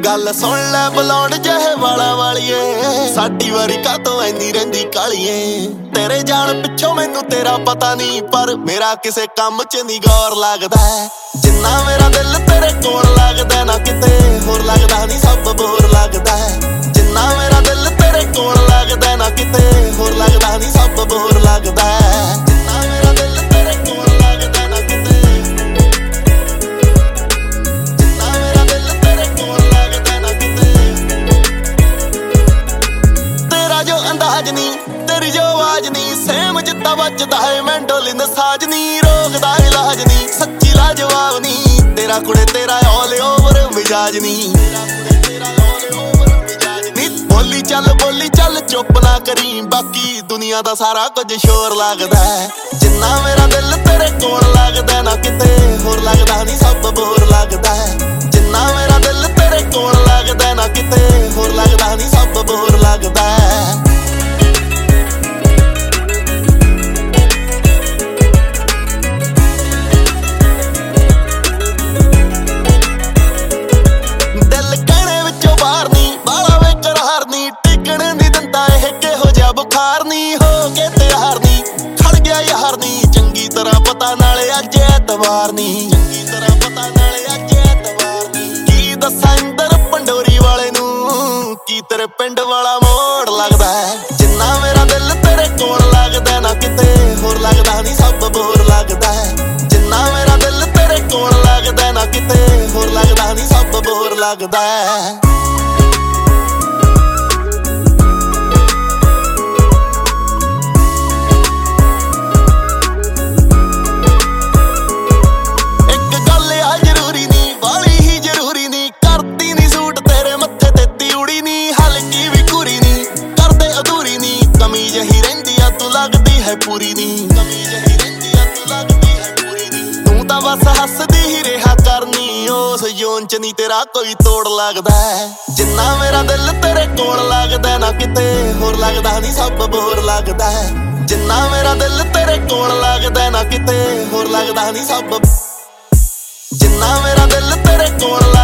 गल सुन लै बुलाउण जहे वाला वालिए साडी वारी कातों ऐनी रहिंदी कालिए तेरे जान पिछों मैनू तेरा पता नहीं पर मेरा किसे काम च नहीं गौर लगदा जिन्ना मेरा दिल तेरे कोल लगदा ना किते होर लगदा नहीं सब बोर लगदा जिन्ना मेरा दिल तेरे कोल लगदा ना किते होर लगदा नहीं सब बोर लगदा जिन्ना मेरा दिल तेरे कोल लगदा ना किते अंदाज नी तेरी जो आवाज नी सेम जिता बजदा है मैंडोलिन साज नी रोकदा इलाज नी सच्ची लाजवाब नी तेरा कुड़े तेरा ऑल ओवर मिजाज नी बोली चल चुप ना करी बाकी दुनिया दा सारा कुछ शोर लगदा जिन्ना मेरा दिल तेरे कोल लगदा ना किते होर लगदा नहीं सब बोर लगदा जिन्ना मेरा दिल तेरे कोल लगदा ना किते होर लगदा नहीं सब बोर लगदा बुखार नी हो के तैयार नी खड़ गया यार नी चंगी तरह पता नाले अज एतवार नी चंगी तरह पता नाले अज एतवार नी की दस्सां इंदर पंडोरी वाले नू की तेरे पिंड वाला मोड़ लगदा जिन्ना मेरा दिल तेरे कोल लगदा ना किते होर लगदा नहीं सब बोर लगदा जिन्ना मेरा दिल तेरे कोल लगदा ना किते होर लगदा नहीं सब बोर लगदा पूरी नी कमीज ही रहिंदी आ तू लगदी है पूरी नी तू तां बस हसदी ही रहा करनी उस जोन च नी तेरा कोई तोड़ लगदा जिन्ना मेरा दिल तेरे कोल लगदा ना किते होर लगदा नहीं सब बोर लगदा जिन्ना मेरा दिल तेरे कोल लगदा ना किते होर लगदा नहीं सब जिन्ना मेरा दिल तेरे कोल